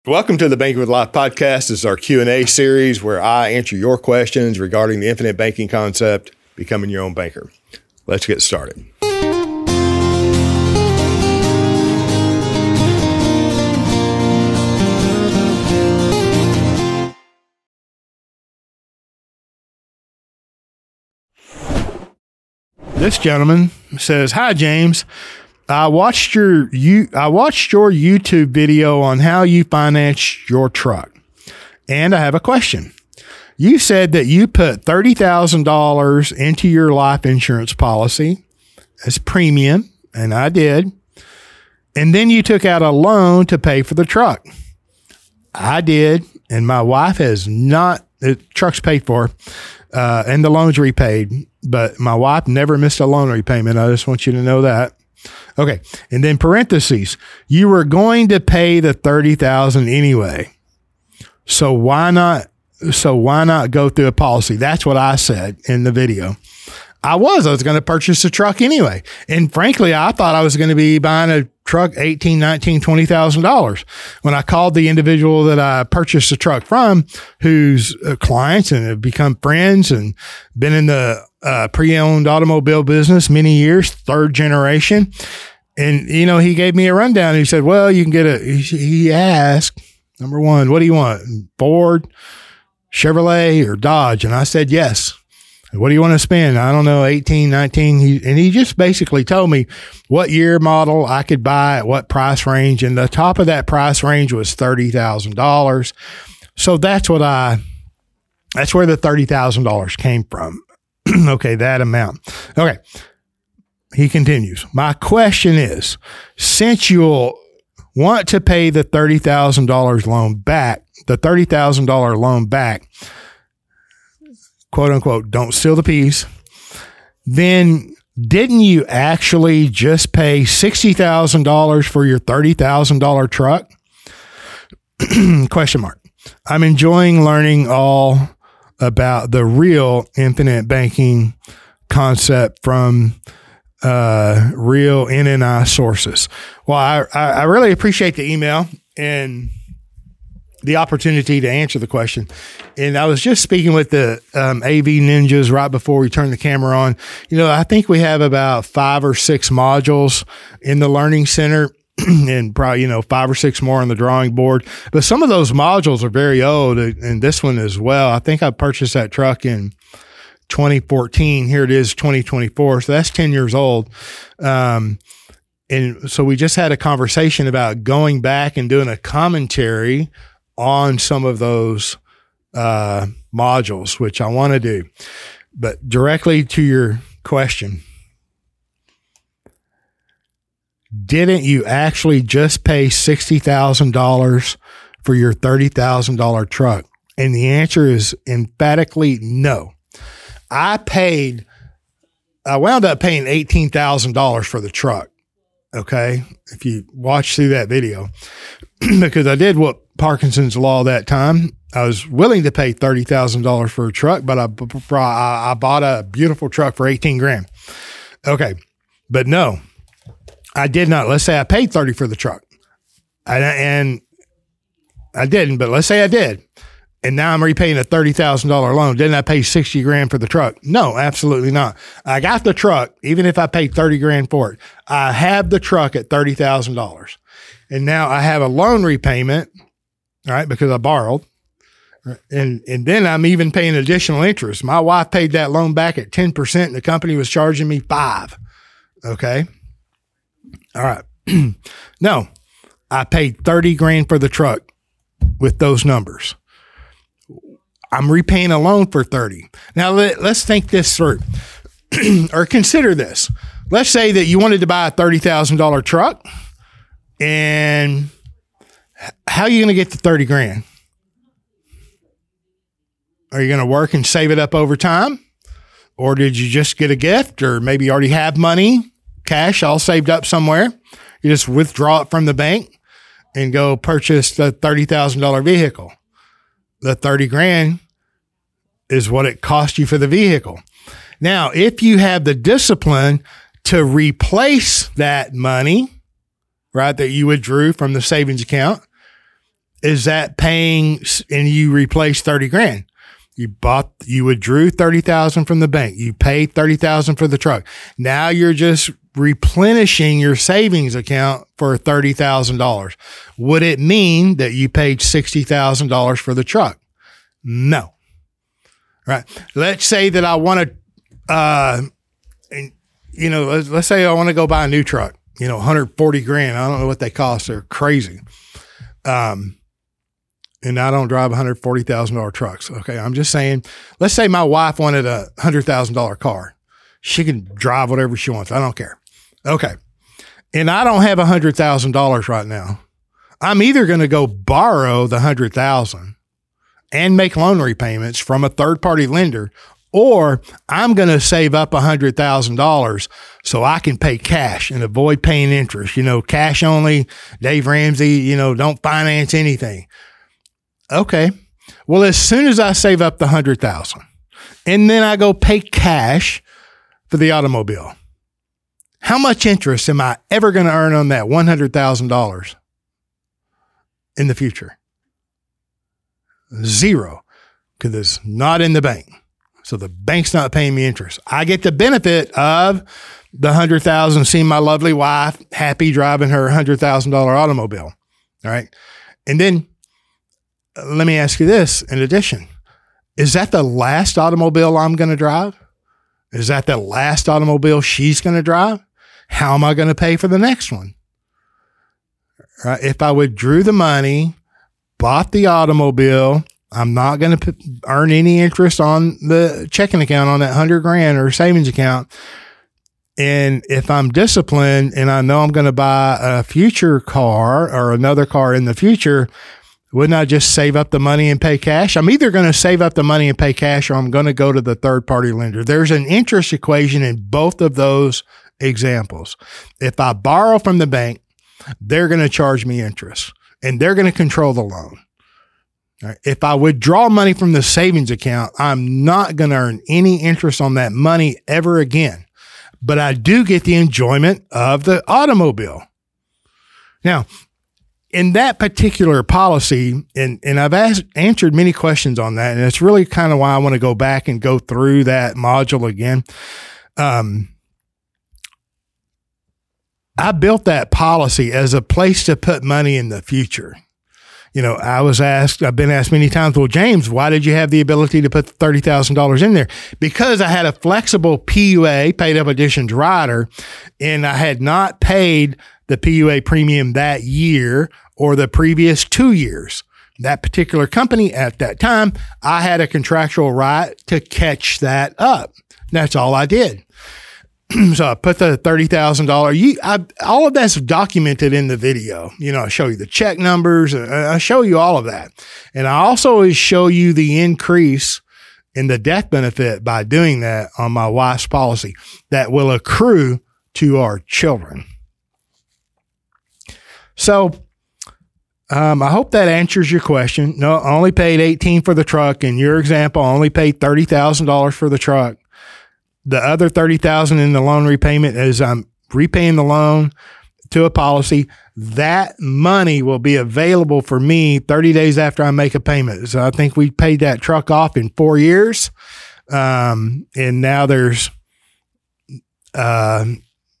Welcome to the Banking with Life podcast. This is our Q&A series where I answer your questions regarding the infinite banking concept, becoming your own banker. Let's get started. This gentleman says, "Hi, James. I watched your YouTube video on how you finance your truck, and I have a question. You said that you put $30,000 into your life insurance policy as premium, and I did. And then you took out a loan to pay for the truck. I did, and my wife has not. The truck's paid for, and the loan's repaid, but my wife never missed a loan repayment. I just want you to know that. Okay. And then parentheses, you were going to pay the $30,000 anyway. So why not go through a policy? That's what I said in the video. I was going to purchase a truck anyway. And frankly, I thought I was going to be buying a truck, $18,000, $19,000, $20,000. When I called the individual that I purchased the truck from, who's clients and have become friends and been in the pre-owned automobile business many years, third generation. And, he gave me a rundown. He said, well, you can get he asked, number one, what do you want? Ford, Chevrolet, or Dodge? And I said, yes. What do you want to spend? I don't know, 18, 19. And he just basically told me what year model I could buy at what price range. And the top of that price range was $30,000. So that's where the $30,000 came from. Okay, that amount. Okay. He continues. My question is, since you'll want to pay the $30,000 loan back, quote unquote, don't steal the peas, then didn't you actually just pay $60,000 for your $30,000 truck? Question mark. I'm enjoying learning all about the real infinite banking concept from real NNI sources. Well, I really appreciate the email and the opportunity to answer the question. And I was just speaking with the AV Ninjas right before we turned the camera on. I think we have about 5 or 6 modules in the Learning Center and probably, 5 or 6 more on the drawing board. But some of those modules are very old, and this one as well. I think I purchased that truck in 2014. Here it is, 2024. So that's 10 years old. And so we just had a conversation about going back and doing a commentary on some of those modules, which I want to do. But directly to your question, didn't you actually just pay $60,000 for your $30,000 truck? And the answer is emphatically no. I wound up paying $18,000 for the truck. Okay. If you watch through that video, because I did what Parkinson's law that time. I was willing to pay $30,000 for a truck, but I bought a beautiful truck for $18,000. Okay. But no, I did not. Let's say I paid $30,000 for the truck and I didn't, but let's say I did. And now I'm repaying a $30,000 loan. Didn't I pay $60,000 for the truck? No, absolutely not. I got the truck, even if I paid $30,000 for it. I have the truck at $30,000. And now I have a loan repayment, all right, because I borrowed. And then I'm even paying additional interest. My wife paid that loan back at 10%, and the company was charging me 5%. Okay. All right. No, I paid $30,000 for the truck with those numbers. I'm repaying a loan for $30,000. Now let's think this through or consider this. Let's say that you wanted to buy a $30,000 truck, and how are you going to get the $30,000? Are you going to work and save it up over time? Or did you just get a gift, or maybe you already have money, cash all saved up somewhere? You just withdraw it from the bank and go purchase the $30,000 vehicle. The $30,000 is what it cost you for the vehicle. Now, if you have the discipline to replace that money, right, that you withdrew from the savings account, is that paying, and you replace 30 grand. You withdrew 30,000 from the bank. You paid 30,000 for the truck. Now you're just replenishing your savings account for $30,000. Would it mean that you paid $60,000 for the truck? No. Right. Let's say that I want to, let's say I want to go buy a new truck, 140 grand. I don't know what they cost. They're crazy. And I don't drive $140,000 trucks. Okay. I'm just saying, let's say my wife wanted a $100,000 car. She can drive whatever she wants. I don't care. Okay. And I don't have $100,000 right now. I'm either going to go borrow the $100,000 and make loan repayments from a third party lender, or I'm going to save up $100,000 so I can pay cash and avoid paying interest. Cash only, Dave Ramsey, don't finance anything. Okay. Well, as soon as I save up the $100,000 and then I go pay cash for the automobile, how much interest am I ever going to earn on that $100,000 in the future? Zero, because it's not in the bank. So the bank's not paying me interest. I get the benefit of the $100,000, seeing my lovely wife happy driving her $100,000 automobile. All right. And then let me ask you this in addition. Is that the last automobile I'm going to drive? Is that the last automobile she's going to drive? How am I going to pay for the next one? Right? If I withdrew the money, bought the automobile, I'm not going to earn any interest on the checking account on that 100 grand or savings account. And if I'm disciplined and I know I'm going to buy a future car or another car in the future, wouldn't I just save up the money and pay cash? I'm either going to save up the money and pay cash, or I'm going to go to the third party lender. There's an interest equation in both of those examples. If I borrow from the bank, they're going to charge me interest and they're going to control the loan. Right. If I withdraw money from the savings account, I'm not going to earn any interest on that money ever again, but I do get the enjoyment of the automobile. Now, in that particular policy, and I've answered many questions on that, and it's really kind of why I want to go back and go through that module again. I built that policy as a place to put money in the future. I've been asked many times, well, James, why did you have the ability to put $30,000 in there? Because I had a flexible PUA, paid up additions rider, and I had not paid the PUA premium that year or the previous 2 years. That particular company at that time, I had a contractual right to catch that up. That's all I did. So I put the $30,000. All of that's documented in the video. I show you the check numbers. I show you all of that. And I also show you the increase in the death benefit by doing that on my wife's policy that will accrue to our children. So I hope that answers your question. No, I only paid $18,000 for the truck. In your example, I only paid $30,000 for the truck. The other $30,000 in the loan repayment is I'm repaying the loan to a policy. That money will be available for me 30 days after I make a payment. So I think we paid that truck off in 4 years. And now there's that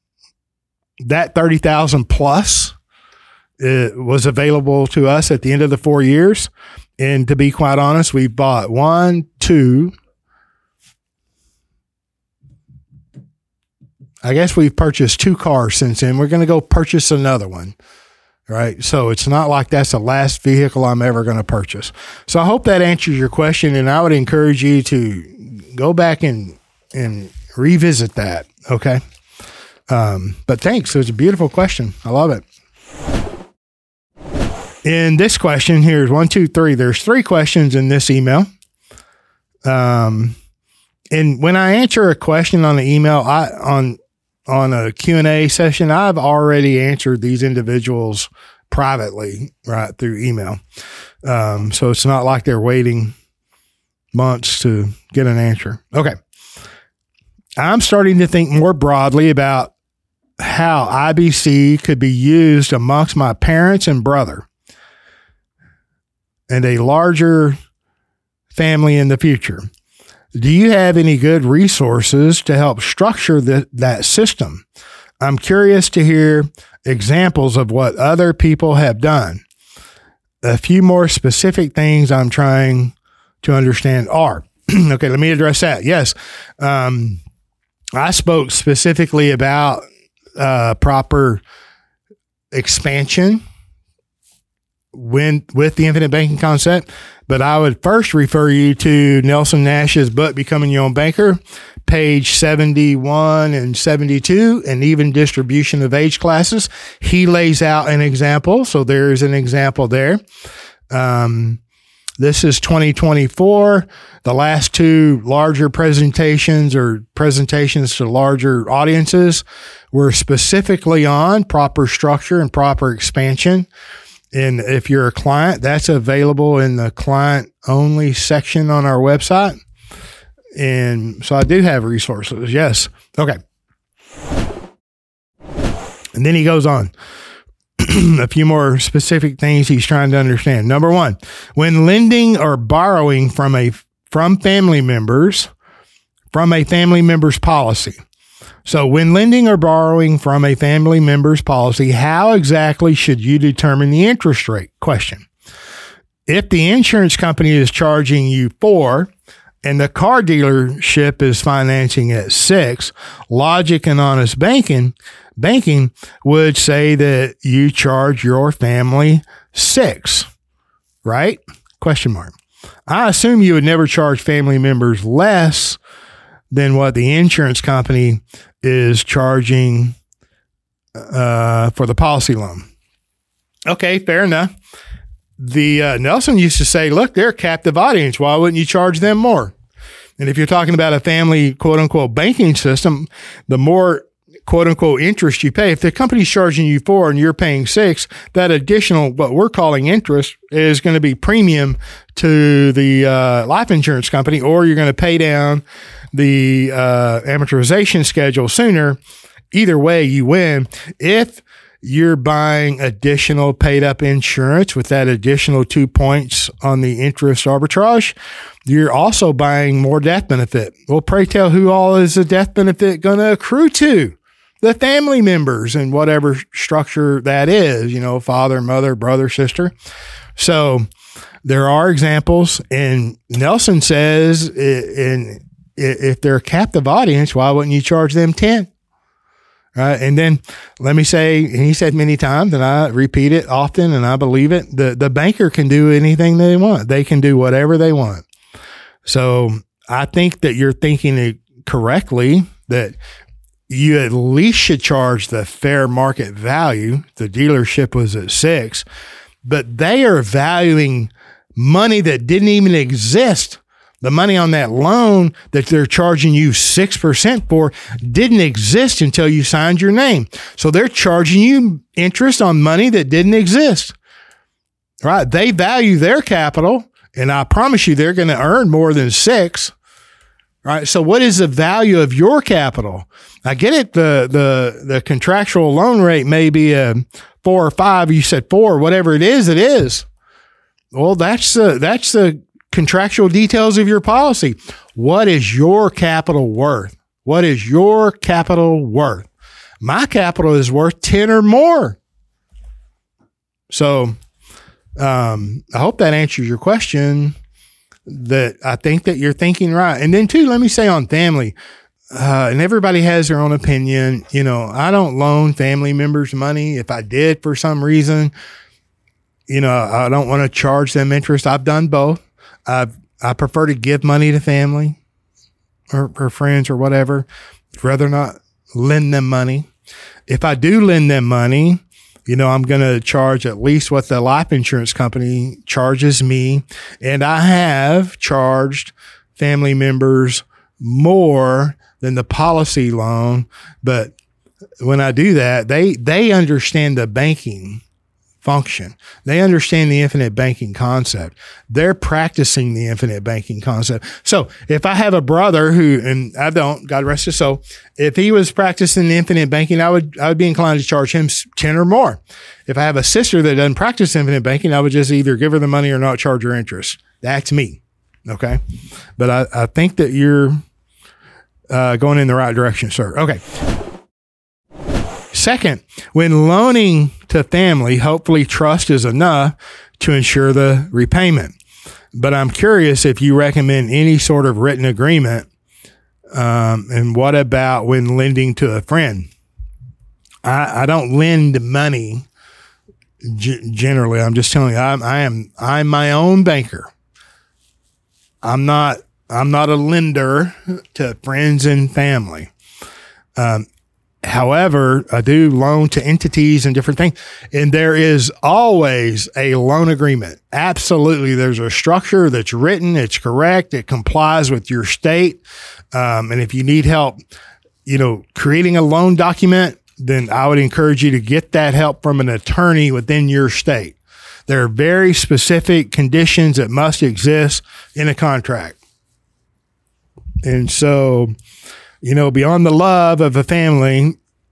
$30,000 plus was available to us at the end of the 4 years. And to be quite honest, we bought we've purchased 2 cars since then. We're going to go purchase another one, right? So it's not like that's the last vehicle I'm ever going to purchase. So I hope that answers your question, and I would encourage you to go back and revisit that, okay? But thanks. It was a beautiful question. I love it. In this question, here's 1, 2, 3. There's 3 questions in this email. And when I answer a question on the email, on a Q&A session, I've already answered these individuals privately, right, through email. So it's not like they're waiting months to get an answer. Okay. I'm starting to think more broadly about how IBC could be used amongst my parents and brother. and a larger family in the future. Do you have any good resources to help structure that system? I'm curious to hear examples of what other people have done. A few more specific things I'm trying to understand are, okay, let me address that. Yes. I spoke specifically about proper expansion with the infinite banking concept, but I would first refer you to Nelson Nash's book, Becoming Your Own Banker, page 71 and 72, and even distribution of age classes. He lays out an example. So there's an example there. This is 2024. The last two larger presentations or presentations to larger audiences were specifically on proper structure and proper expansion. And if you're a client, that's available in the client only section on our website. And so I do have resources. Yes. Okay. And then he goes on. A few more specific things he's trying to understand. Number one, when lending or borrowing from family members, from a family member's policy. So when lending or borrowing from a family member's policy, how exactly should you determine the interest rate? Question. If the insurance company is charging you 4 and the car dealership is financing at 6, logic and honest banking would say that you charge your family 6, right? Question mark. I assume you would never charge family members less than what the insurance company is charging for the policy loan. Okay, fair enough. The Nelson used to say, look, they're a captive audience. Why wouldn't you charge them more? And if you're talking about a family, quote unquote, banking system, the more quote unquote interest you pay, if the company's charging you 4 and you're paying 6, that additional, what we're calling interest, is going to be premium to the life insurance company, or you're going to pay down the amortization schedule sooner. Either way, you win. If you're buying additional paid up insurance with that additional 2 points on the interest arbitrage, you're also buying more death benefit. Well, pray tell, who all is the death benefit going to accrue to? The family members and whatever structure that is, father, mother, brother, sister. So there are examples, and Nelson says, if they're a captive audience, why wouldn't you charge them 10? Right. And then let me say, and he said many times, and I repeat it often, and I believe it, the banker can do anything they want. They can do whatever they want. So I think that you're thinking it correctly, that you at least should charge the fair market value. The dealership was at 6, but they are valuing money that didn't even exist. The money on that loan that they're charging you 6% for didn't exist until you signed your name. So they're charging you interest on money that didn't exist, right? They value their capital, and I promise you they're going to earn more than 6, right? So what is the value of your capital? I get it. The contractual loan rate may be a 4 or 5. You said 4, whatever it is, it is. Well, that's the contractual details of your policy. What is your capital worth? What is your capital worth? My capital is worth 10 or more. So I hope that answers your question. That I think that you're thinking right. And then too, let me say on family, and everybody has their own opinion. I don't loan family members money. If I did for some reason, I don't want to charge them interest. I've done both. I prefer to give money to family or friends or whatever. Rather not lend them money. If I do lend them money, I'm going to charge at least what the life insurance company charges me. And I have charged family members more than the policy loan. But when I do that, they understand the banking function. They understand the infinite banking concept. They're practicing the infinite banking concept. So if I have a brother who, and I don't, God rest his soul, if he was practicing the infinite banking, I would be inclined to charge him 10 or more. If I have a sister that doesn't practice infinite banking, I would just either give her the money or not charge her interest. That's me. Okay. But I think that you're going in the right direction, sir. Okay. Second, when loaning to family, hopefully trust is enough to ensure the repayment. But I'm curious if you recommend any sort of written agreement. And what about when lending to a friend? I don't lend money generally. I'm just telling you, I'm my own banker. I'm not a lender to friends and family. However, I do loan to entities and different things, and there is always a loan agreement. Absolutely. There's a structure that's written. It's correct. It complies with your state. And if you need help, creating a loan document, then I would encourage you to get that help from an attorney within your state. There are very specific conditions that must exist in a contract. And so, beyond the love of a family,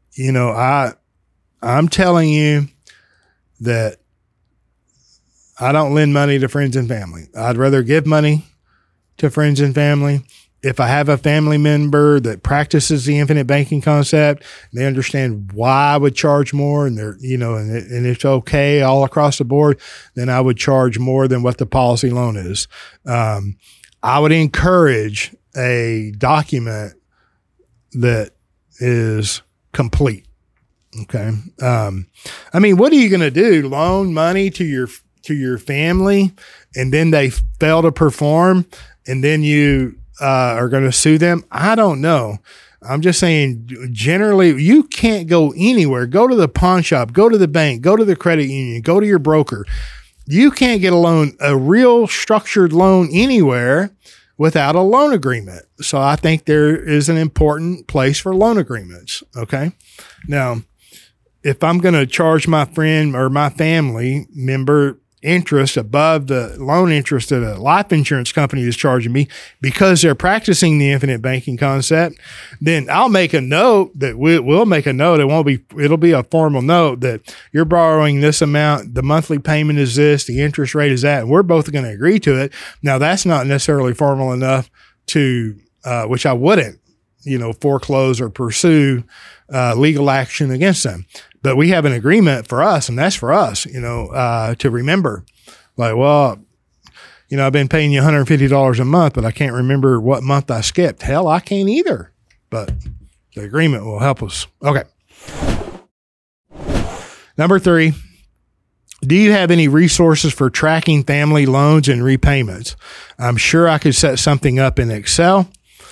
I'm telling you that I don't lend money to friends and family. I'd rather give money to friends and family. If I have a family member that practices the infinite banking concept, they understand why I would charge more, and they're, and it's okay all across the board, then I would charge more than what the policy loan is. I would encourage a document that is complete. Okay. What are you going to do? Loan money to your family, and then they fail to perform, and then you are going to sue them? I don't know. I'm just saying, generally, you can't go anywhere. Go to the pawn shop, go to the bank, go to the credit union, go to your broker. You can't get a real structured loan anywhere without a loan agreement. So I think there is an important place for loan agreements. Okay. Now, if I'm going to charge my friend or my family member interest above the loan interest that a life insurance company is charging me because they're practicing the infinite banking concept, then I'll make a note that we'll make a note. It'll be a formal note that you're borrowing this amount. The monthly payment is this, the interest rate is that, and we're both going to agree to it. Now that's not necessarily formal enough to, which I wouldn't, foreclose or pursue, legal action against them. But we have an agreement for us, and that's for us, to remember. Like, well, I've been paying you $150 a month, but I can't remember what month I skipped. Hell, I can't either. But the agreement will help us. Okay. Number 3, do you have any resources for tracking family loans and repayments? I'm sure I could set something up in Excel,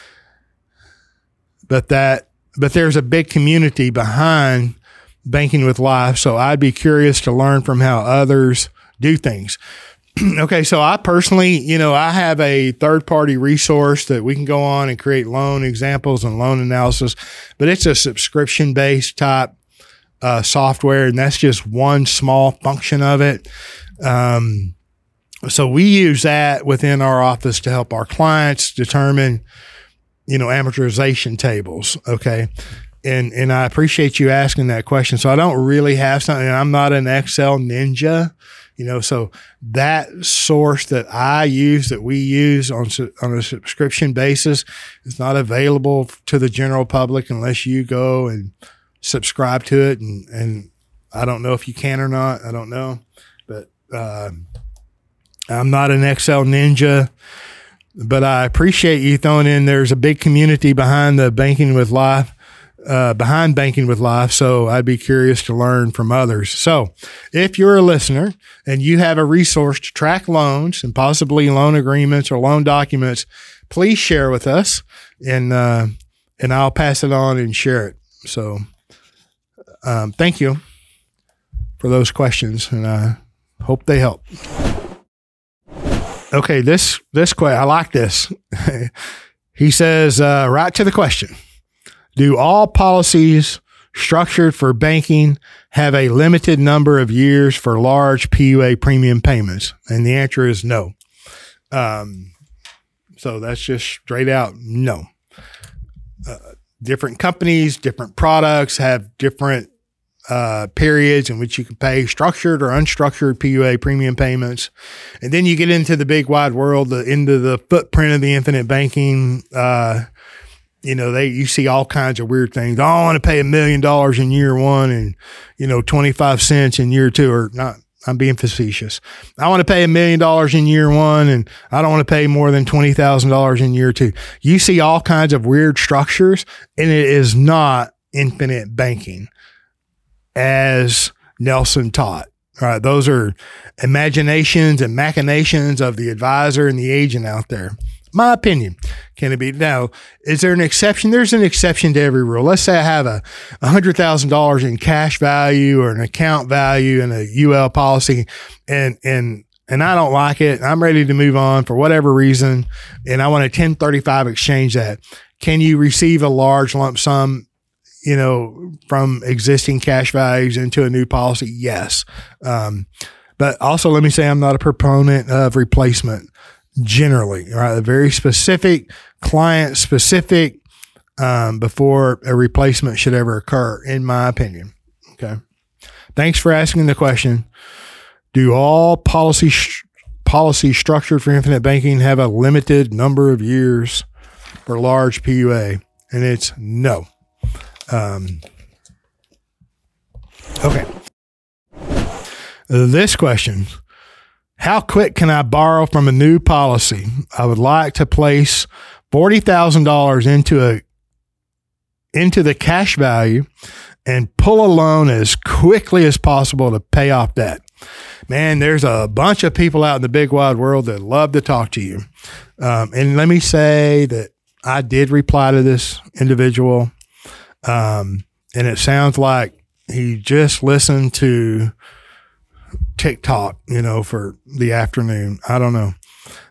but there's a big community behind Banking with Life. So I'd be curious to learn from how others do things. Okay. So I personally, I have a third-party resource that we can go on and create loan examples and loan analysis, but it's a subscription-based type software, and that's just one small function of it. So we use that within our office to help our clients determine, amortization tables. Okay. And I appreciate you asking that question. So I don't really have something. I'm not an Excel ninja, so that source that we use on a subscription basis is not available to the general public unless you go and subscribe to it. And I don't know if you can or not. I don't know, but, I'm not an Excel ninja, but I appreciate you throwing in. There's a big community behind the Banking with Life. So I'd be curious to learn from others. So if you're a listener and you have a resource to track loans and possibly loan agreements or loan documents, please share with us, and I'll pass it on and share it. So, thank you for those questions, and I hope they help. Okay. This I like this. He says, right to the question. Do all policies structured for banking have a limited number of years for large PUA premium payments? And the answer is no. So that's just straight out no. Different companies, different products have different periods in which you can pay structured or unstructured PUA premium payments. And then you get into the big wide world, into the footprint of the infinite banking. You see all kinds of weird things. Oh, I want to pay $1 million in year one and, 25 cents in year two, or not. I'm being facetious. I want to pay $1 million in year one and I don't want to pay more than $20,000 in year two. You see all kinds of weird structures, and it is not infinite banking as Nelson taught. All right. Those are imaginations and machinations of the advisor and the agent out there. My opinion. Can it be? Now, is there an exception? There's an exception to every rule. Let's say I have a $100,000 in cash value or an account value in a UL policy, and I don't like it. I'm ready to move on for whatever reason, and I want to 1035 exchange that. Can you receive a large lump sum, from existing cash values into a new policy? Yes. But also let me say I'm not a proponent of replacement. Generally, right? Very specific, client specific, before a replacement should ever occur, in my opinion. Okay. Thanks for asking the question. Do all policy structured for infinite banking have a limited number of years for large PUA? And it's no. Okay. This question. How quick can I borrow from a new policy? I would like to place $40,000 into the cash value and pull a loan as quickly as possible to pay off debt. Man, there's a bunch of people out in the big wide world that love to talk to you. And let me say that I did reply to this individual. And it sounds like he just listened to TikTok, for the afternoon. I don't know.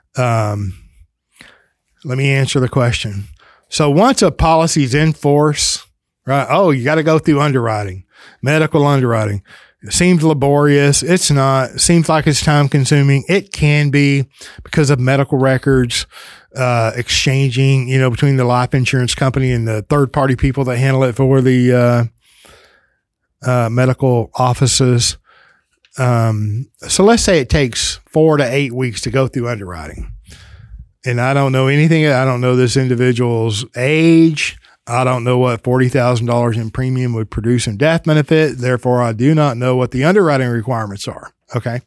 Let me answer the question. So once a policy's in force, right? Oh, you got to go through underwriting, medical underwriting. It seems laborious. It's not. It seems like it's time consuming. It can be because of medical records, exchanging, between the life insurance company and the third party people that handle it for the, medical offices. So let's say it takes 4 to 8 weeks to go through underwriting. And I don't know anything. I don't know this individual's age. I don't know what $40,000 in premium would produce in death benefit. Therefore, I do not know what the underwriting requirements are. Okay.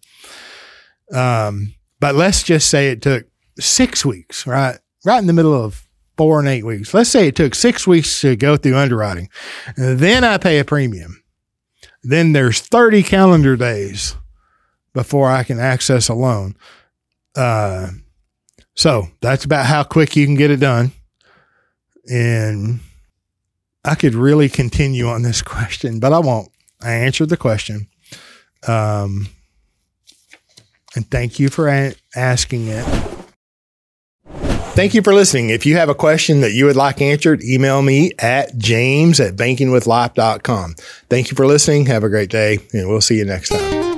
But let's just say it took 6 weeks, right? Right in the middle of 4 and 8 weeks. Let's say it took 6 weeks to go through underwriting. And then I pay a premium. Then there's 30 calendar days before I can access a loan. So that's about how quick you can get it done. And I could really continue on this question, but I won't. I answered the question. And thank you for asking it. Thank you for listening. If you have a question that you would like answered, email me at james@bankingwithlife.com. Thank you for listening. Have a great day, and we'll see you next time.